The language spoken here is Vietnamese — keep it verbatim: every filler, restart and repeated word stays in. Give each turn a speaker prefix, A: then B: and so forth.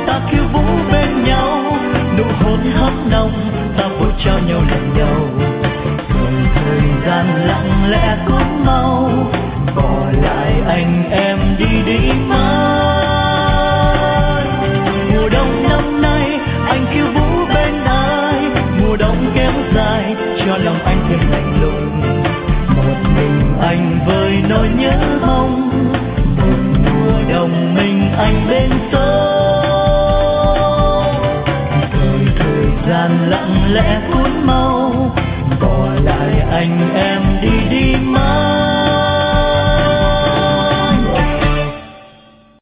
A: ta khiêu vũ bên nhau, nụ hôn hấp nồng ta vội trao nhau lần đầu. Rồi thời gian lặng lẽ cuốn mau, bỏ lại anh em đi đi mãi. Mùa đông năm nay anh khiêu vũ bên ai, mùa đông kéo dài cho lòng anh thêm lạnh lùng. Một mình anh với nỗi nhớ mong, một mùa đông mình anh bên sông. Rồi thời gian lặng lẽ cuốn mau, bỏ lại anh em đi đi mãi.